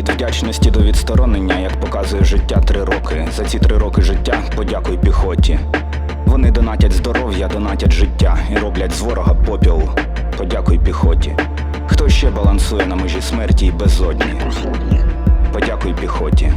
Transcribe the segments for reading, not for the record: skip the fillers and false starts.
вдячності до відсторонення, як показує життя, 3 роки. За ці 3 роки життя подякуй піхоті. Вони донатять здоров'я, донатять життя і роблять з ворога попіл. Подякуй піхоті. Хто ще балансує на межі смерті і безодні? Подякуй піхоті.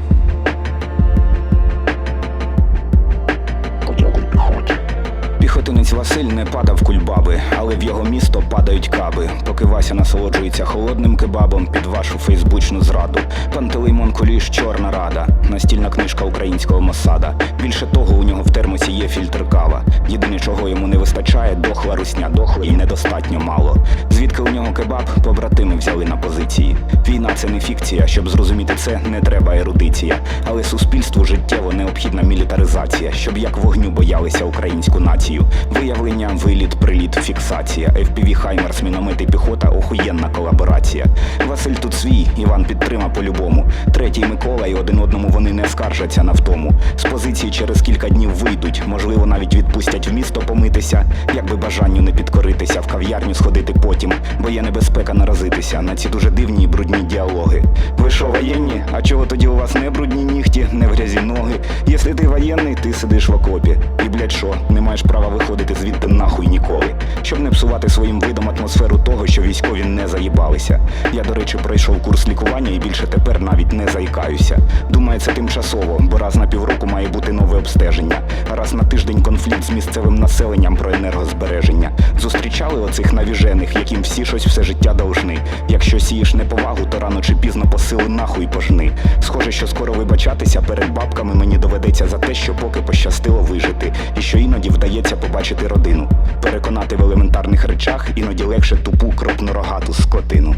Піхотинець Василь не падав кульбаби, але в його місто падають каби. Поки Вася насолоджується холодним кебабом під вашу фейсбучну зраду. Пантелеймон Куліш, Чорна Рада, настільна книжка українського Моссада. Більше того, у нього в термосі є фільтр кава. Єдине, чого йому не вистачає, дохла русня, дохла і недостатньо мало. Звідки у нього кебаб, побратими взяли на позиції. Війна – це не фікція, щоб зрозуміти це, не треба ерудиція. Але суспільству життєво необхідна мілітаризація, щоб як вогню боялися українську націю. Виявлення, виліт, приліт, фіксація. FPV, Хаймерс, міномети, піхота, охуєнна колаборація. Василь тут свій, Іван підтрима по-любому. Третій Микола, і один одному вони не скаржаться на втому. З позиції через кілька днів вийдуть, можливо навіть відпустять в місто помитися. Якби бажанню не підкоритися, в кав'ярню сходити потім. Бо є небезпека наразитися на ці дуже дивні і брудні діалоги. Ви що, воєнні? А чого тоді у вас не брудні нігті, не в грязі ноги? Якщо ти воєнний, ти сидиш в окопі. І блядь що, не маєш права виходити звідти нахуй ніколи. Щоб не псувати своїм видом атмосферу того, що військові не заїбалися. Я, до речі, пройшов курс лікування і більше тепер навіть не заїкаюся. Думаю, це тимчасово, бо раз на півроку має бути нове обстеження. А раз на тиждень конфлікт з місцевим населенням про енергозбереження. Зустрічали оцих навіжених, яким всі щось все життя должны. Якщо сієш неповагу, то рано чи пізно посили нахуй пожни. Схоже, що скоро вибачатися перед бабками мені доведеться за те, що поки пощастило вижити. І що іноді вдається побачити родину. Переконати в елементарних речах іноді легше тупу крупнорогату скотину.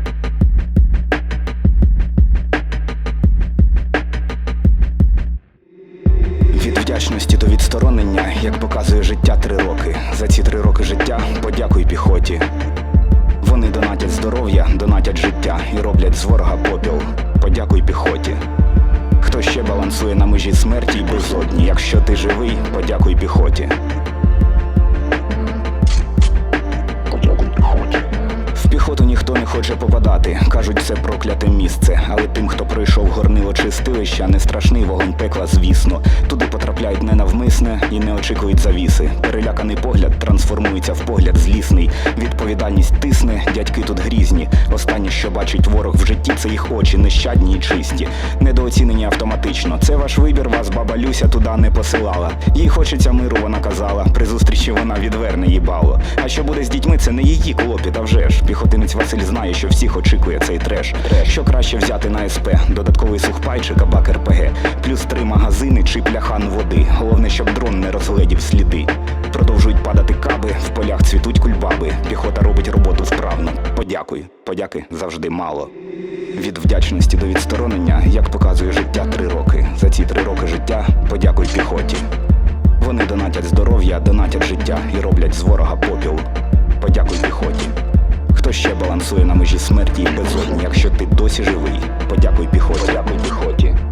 Від вдячності до відсторонення, як показує життя, 3 роки. За ці 3 роки життя подякуй піхоті. Вони донатять здоров'я, донатять життя і роблять з ворога попіл. Подякуй піхоті. Хто ще балансує на межі смерті і безодні? Якщо ти живий, подякуй піхоті. В піхоту ніхто не хоче попадати, кажуть, це прокляте місце. Але тим, хто пройшов горнило чистилища, не страшний вогонь пекла, звісно. Туди потрапляють ненавмисне і не очікують завіси. Переляканий погляд трансформується в погляд злісний. Відповідальність тисне, дядьки тут грізні. Останнє, що бачить ворог в житті, це їх очі нещадні і чисті. Недооцінені автоматично. Це ваш вибір, вас баба Люся туди не посилала. Їй хочеться миру, вона казала. При зустрічі вона відверне їбало. А що буде з дітьми, це не її клопіт, а вже ж. Піхотинець Василь знає, що всіх очікує цей треш. Що краще взяти на СП? Додатковий сухпай чи кабак РПГ. Плюс 3 магазини чи пляхан води. Головне, щоб дрон не розгледів сліди. Продовжують падати каби, в полях цвітуть кульбаби. Піхота робить роботу вправно. Подякуй. Подяки завжди мало. Від вдячності до відсторонення, як показує життя, 3 роки. За ці 3 роки життя подякуй піхоті. Вони донатять здоров'я, донатять життя і роблять з ворога попіл. Подякуй піхоті. Хто ще балансує на межі смерті і безодні? Якщо ти досі живий, подякуй піхоті. Подякуй піхоті.